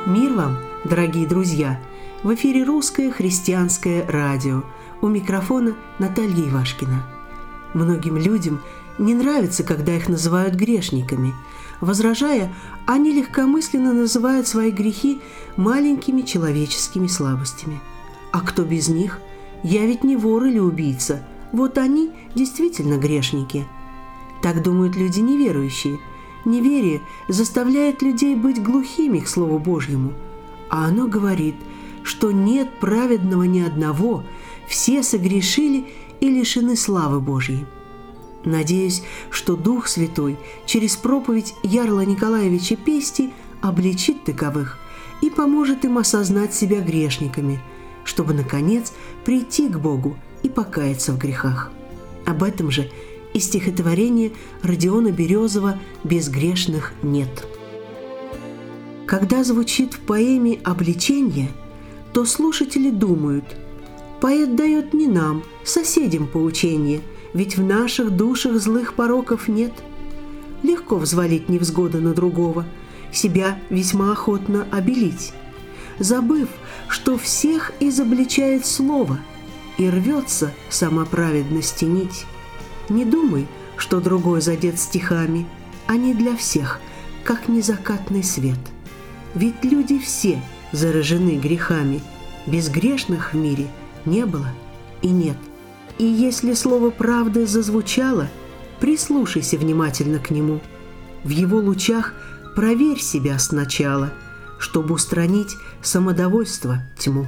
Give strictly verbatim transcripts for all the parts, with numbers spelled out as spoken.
Мир вам, дорогие друзья! В эфире Русское христианское радио. У микрофона Наталья Ивашкина. Многим людям не нравится, когда их называют грешниками. Возражая, они легкомысленно называют свои грехи маленькими человеческими слабостями. А кто без них? Я ведь не вор или убийца. Вот они действительно грешники. Так думают люди неверующие. Неверие заставляет людей быть глухими к Слову Божьему, а оно говорит, что нет праведного ни одного, все согрешили и лишены славы Божьей. Надеюсь, что Дух Святой через проповедь Ярла Николаевича Пести обличит таковых и поможет им осознать себя грешниками, чтобы, наконец, прийти к Богу и покаяться в грехах. Об этом же и стихотворение Родиона Березова «Безгрешных нет». Когда звучит в поэме обличение, то слушатели думают: поэт дает не нам, соседям поучение, ведь в наших душах злых пороков нет. Легко взвалить невзгоды на другого, себя весьма охотно обелить, забыв, что всех изобличает слово, и рвется сама праведности нить. Не думай, что другой задет стихами, они для всех, как незакатный свет. Ведь люди все заражены грехами, безгрешных в мире не было и нет. И если слово правды зазвучало, прислушайся внимательно к нему. В его лучах проверь себя сначала, чтобы устранить самодовольство тьму.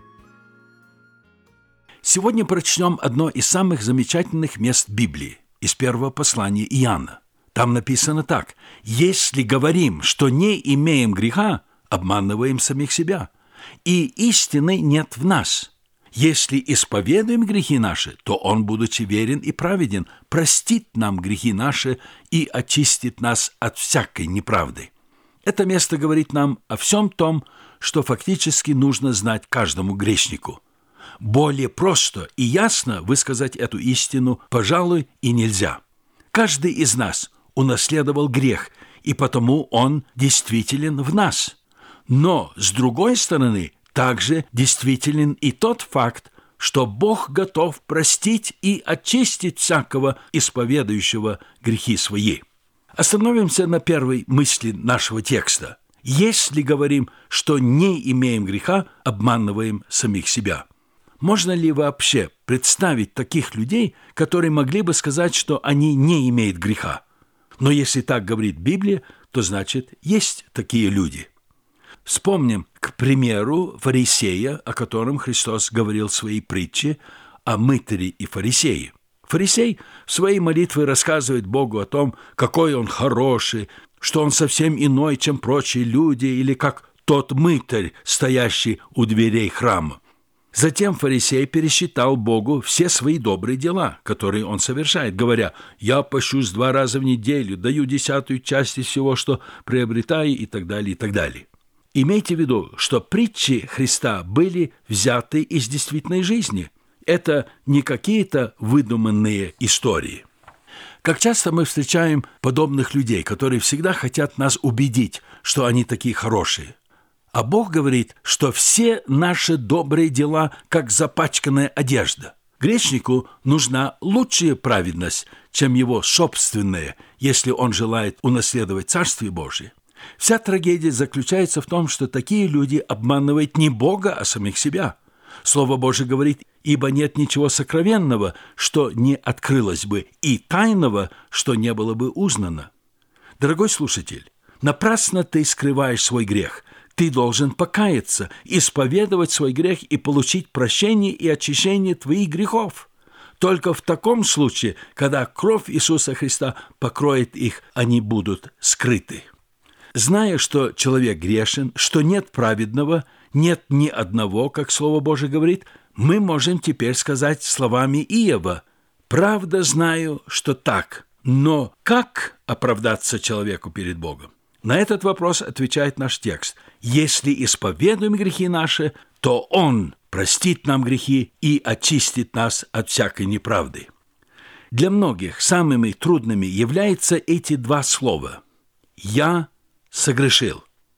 Сегодня прочтем одно из самых замечательных мест Библии, из первого послания Иоанна. Там написано так: «Если говорим, что не имеем греха, обманываем самих себя, и истины нет в нас. Если исповедуем грехи наши, то Он, будучи верен и праведен, простит нам грехи наши и очистит нас от всякой неправды». Это место говорит нам о всем том, что фактически нужно знать каждому грешнику. Более просто и ясно высказать эту истину, пожалуй, и нельзя. Каждый из нас унаследовал грех, и потому он действителен в нас. Но, с другой стороны, также действителен и тот факт, что Бог готов простить и очистить всякого исповедующего грехи свои. Остановимся на первой мысли нашего текста. Если говорим, что не имеем греха, обманываем самих себя. Можно ли вообще представить таких людей, которые могли бы сказать, что они не имеют греха? Но если так говорит Библия, то значит, есть такие люди. Вспомним, к примеру, фарисея, о котором Христос говорил в своей притче о мытаре и фарисее. Фарисей в своей молитве рассказывает Богу о том, какой он хороший, что он совсем иной, чем прочие люди, или как тот мытарь, стоящий у дверей храма. Затем фарисей пересчитал Богу все свои добрые дела, которые он совершает, говоря: «Я пощусь два раза в неделю, даю десятую часть из всего, что приобретаю», и так далее, и так далее. Имейте в виду, что притчи Христа были взяты из действительной жизни. Это не какие-то выдуманные истории. Как часто мы встречаем подобных людей, которые всегда хотят нас убедить, что они такие хорошие. А Бог говорит, что все наши добрые дела, как запачканная одежда. Грешнику нужна лучшая праведность, чем его собственная, если он желает унаследовать Царствие Божие. Вся трагедия заключается в том, что такие люди обманывают не Бога, а самих себя. Слово Божие говорит: «Ибо нет ничего сокровенного, что не открылось бы, и тайного, что не было бы узнано». Дорогой слушатель, напрасно ты скрываешь свой грех. Ты должен покаяться, исповедовать свой грех и получить прощение и очищение твоих грехов. Только в таком случае, когда кровь Иисуса Христа покроет их, они будут скрыты. Зная, что человек грешен, что нет праведного, нет ни одного, как Слово Божие говорит, мы можем теперь сказать словами Иова: «Правда знаю, что так, но как оправдаться человеку перед Богом?» На этот вопрос отвечает наш текст: «Если исповедуем грехи наши, то Он простит нам грехи и очистит нас от всякой неправды». Для многих самыми трудными являются эти два слова: «Я согрешил».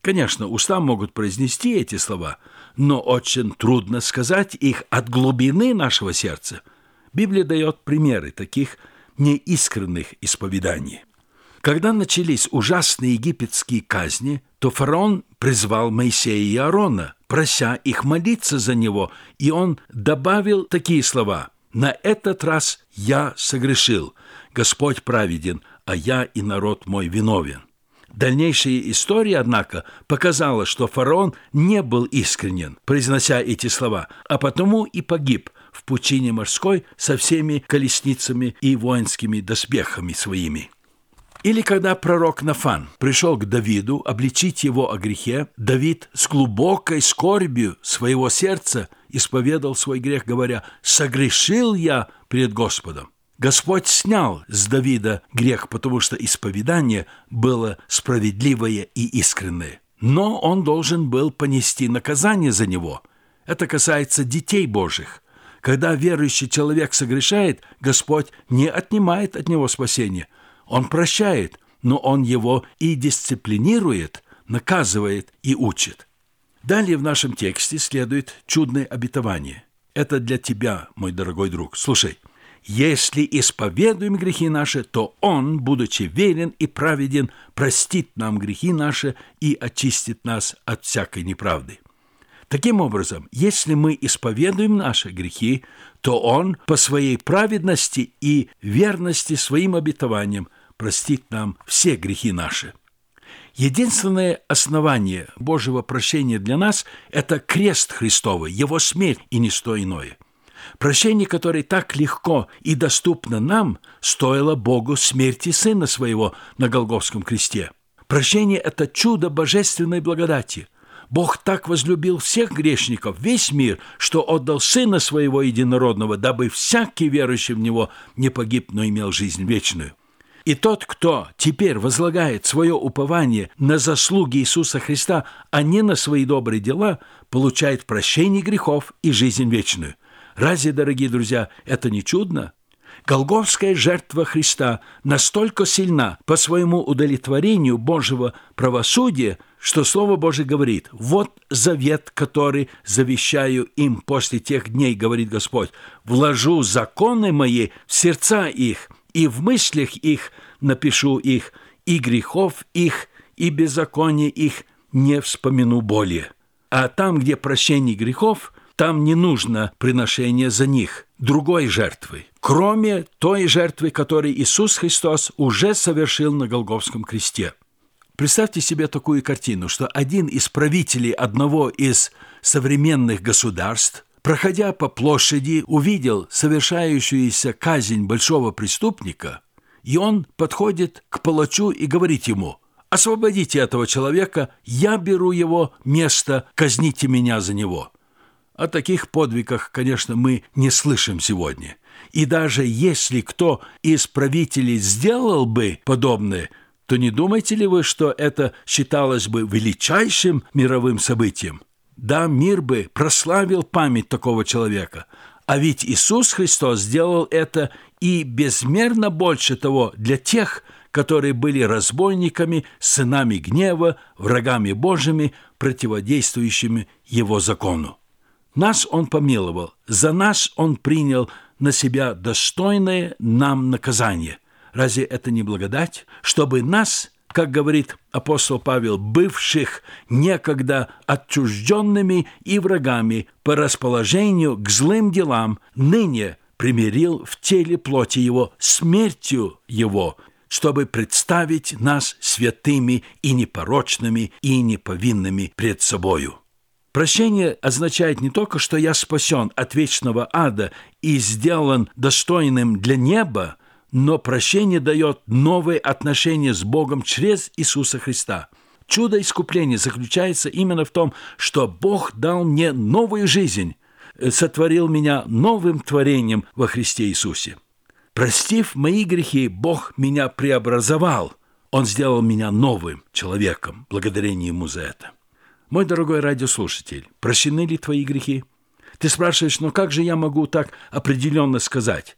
Конечно, уста могут произнести эти слова, но очень трудно сказать их от глубины нашего сердца. Библия дает примеры таких неискренних исповеданий. Когда начались ужасные египетские казни, то фараон призвал Моисея и Аарона, прося их молиться за него, и он добавил такие слова: «На этот раз я согрешил, Господь праведен, а я и народ мой виновен». Дальнейшая история, однако, показала, что фараон не был искренен, произнося эти слова, а потому и погиб в пучине морской со всеми колесницами и воинскими доспехами своими. Или когда пророк Нафан пришел к Давиду обличить его о грехе, Давид с глубокой скорбью своего сердца исповедал свой грех, говоря: «Согрешил я пред Господом». Господь снял с Давида грех, потому что исповедание было справедливое и искреннее. Но он должен был понести наказание за него. Это касается детей Божьих. Когда верующий человек согрешает, Господь не отнимает от него спасение. Он прощает, но Он его и дисциплинирует, наказывает и учит. Далее в нашем тексте следует чудное обетование. Это для тебя, мой дорогой друг. Слушай. «Если исповедуем грехи наши, то Он, будучи верен и праведен, простит нам грехи наши и очистит нас от всякой неправды». Таким образом, если мы исповедуем наши грехи, то Он по своей праведности и верности своим обетованиям простит нам все грехи наши. Единственное основание Божьего прощения для нас – это крест Христовый, Его смерть и ничто иное. Прощение, которое так легко и доступно нам, стоило Богу смерти Сына Своего на Голгофском кресте. Прощение – это чудо божественной благодати. Бог так возлюбил всех грешников, весь мир, что отдал Сына Своего Единородного, дабы всякий верующий в Него не погиб, но имел жизнь вечную. И тот, кто теперь возлагает свое упование на заслуги Иисуса Христа, а не на свои добрые дела, получает прощение грехов и жизнь вечную. Разве, дорогие друзья, это не чудно? Голгофская жертва Христа настолько сильна по своему удовлетворению Божьего правосудия, что Слово Божие говорит: «Вот завет, который завещаю им после тех дней, говорит Господь, вложу законы мои в сердца их, и в мыслях их напишу их, и грехов их, и беззакония их не вспомину более». А там, где прощение грехов, там не нужно приношение за них, другой жертвы, кроме той жертвы, которую Иисус Христос уже совершил на Голгофском кресте. Представьте себе такую картину, что один из правителей одного из современных государств, проходя по площади, увидел совершающуюся казнь большого преступника, и он подходит к палачу и говорит ему: «Освободите этого человека, я беру его место, казните меня за него». О таких подвигах, конечно, мы не слышим сегодня. И даже если кто из правителей сделал бы подобное, то не думаете ли вы, что это считалось бы величайшим мировым событием? Да, мир бы прославил память такого человека. А ведь Иисус Христос сделал это и безмерно больше того для тех, которые были разбойниками, сынами гнева, врагами Божьими, противодействующими Его закону. Нас Он помиловал, за нас Он принял на себя достойное нам наказание. Разве это не благодать? Чтобы нас, как говорит апостол Павел, бывших некогда отчужденными и врагами по расположению к злым делам, ныне примирил в теле плоти Его смертью Его, чтобы представить нас святыми и непорочными и неповинными пред собою. Прощение означает не только, что я спасен от вечного ада и сделан достойным для неба, но прощение дает новые отношения с Богом через Иисуса Христа. Чудо искупления заключается именно в том, что Бог дал мне новую жизнь, сотворил меня новым творением во Христе Иисусе. Простив мои грехи, Бог меня преобразовал. Он сделал меня новым человеком, благодарение Ему за это. Мой дорогой радиослушатель, прощены ли твои грехи? Ты спрашиваешь, ну как же я могу так определенно сказать?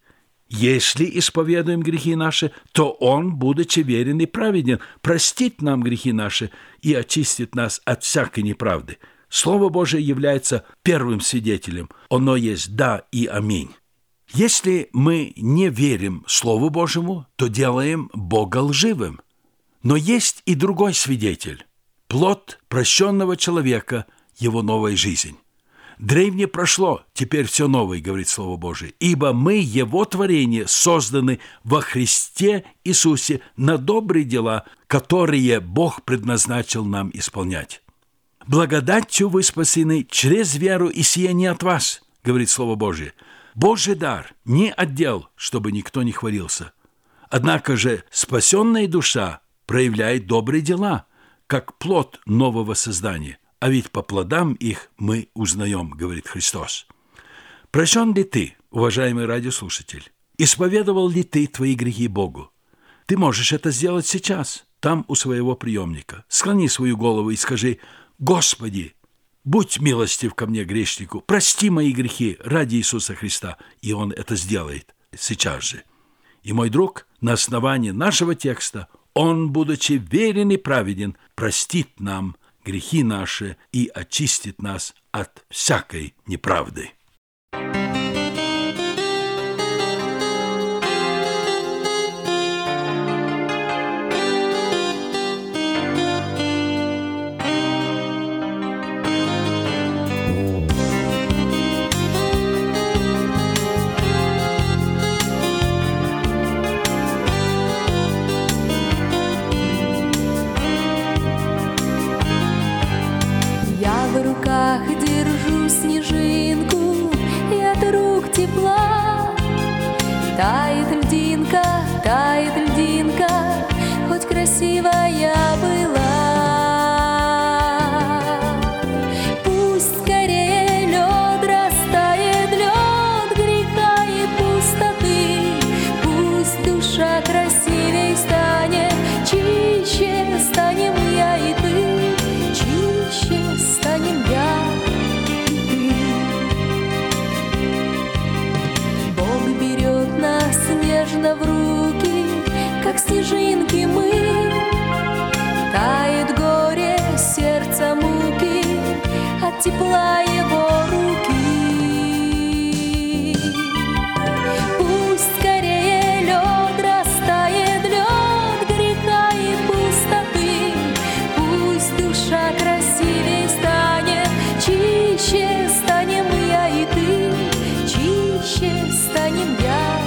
Если исповедуем грехи наши, то Он, будучи верен и праведен, простит нам грехи наши и очистит нас от всякой неправды. Слово Божие является первым свидетелем. Оно есть «да» и «аминь». Если мы не верим Слову Божьему, то делаем Бога лживым. Но есть и другой свидетель – плод прощенного человека, его новая жизнь. Древнее прошло, теперь все новое, говорит Слово Божие, ибо мы, Его творение, созданы во Христе Иисусе на добрые дела, которые Бог предназначил нам исполнять. Благодатью вы спасены через веру, и сие не от вас, говорит Слово Божие. Божий дар не отдел, чтобы никто не хвалился. Однако же спасенная душа проявляет добрые дела, как плод нового создания. А ведь по плодам их мы узнаем, говорит Христос. Прощен ли ты, уважаемый радиослушатель? Исповедовал ли ты твои грехи Богу? Ты можешь это сделать сейчас, там у своего приемника. Склони свою голову и скажи: «Господи, будь милостив ко мне, грешнику, прости мои грехи ради Иисуса Христа». И Он это сделает сейчас же. И, мой друг, на основании нашего текста Он, будучи верен и праведен, простит нам грехи наши и очистит нас от всякой неправды. Держу снежинку, и от рук тепла тает льдинка, тает льдинка, хоть красивая была. Пусть скорее лед растает, лед греха и пустоты, пусть душа красивей станет, чище станем я и ты, чище станем я. Нежно в руки, как снежинки мы, тает горе, сердца муки от тепла Его руки. Пусть скорее лед растает, лед греха и пустоты, пусть душа красивей станет, чище станем я и ты, чище станем я.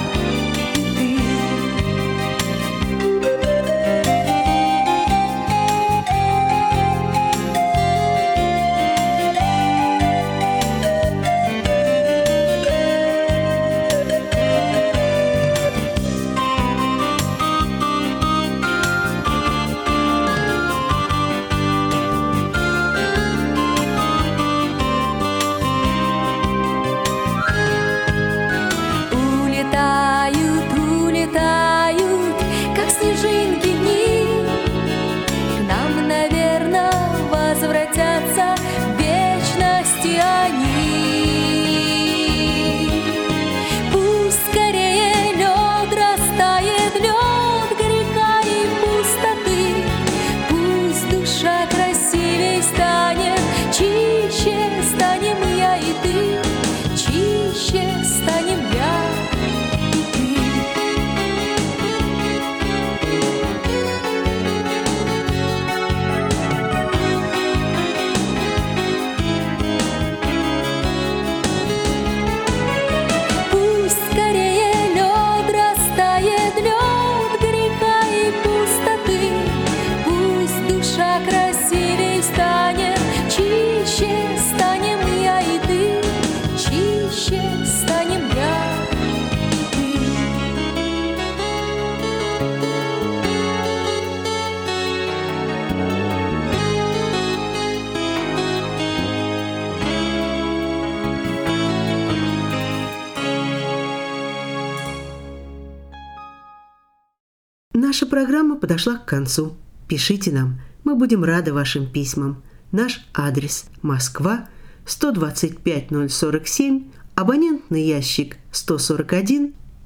Наша программа подошла к концу. Пишите нам, мы будем рады вашим письмам. Наш адрес: Москва, сто двадцать пять ноль сорок семь, абонентный ящик сто сорок один,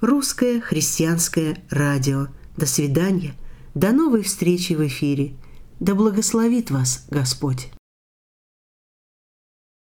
Русское христианское радио. До свидания. До новой встречи в эфире. Да благословит вас Господь.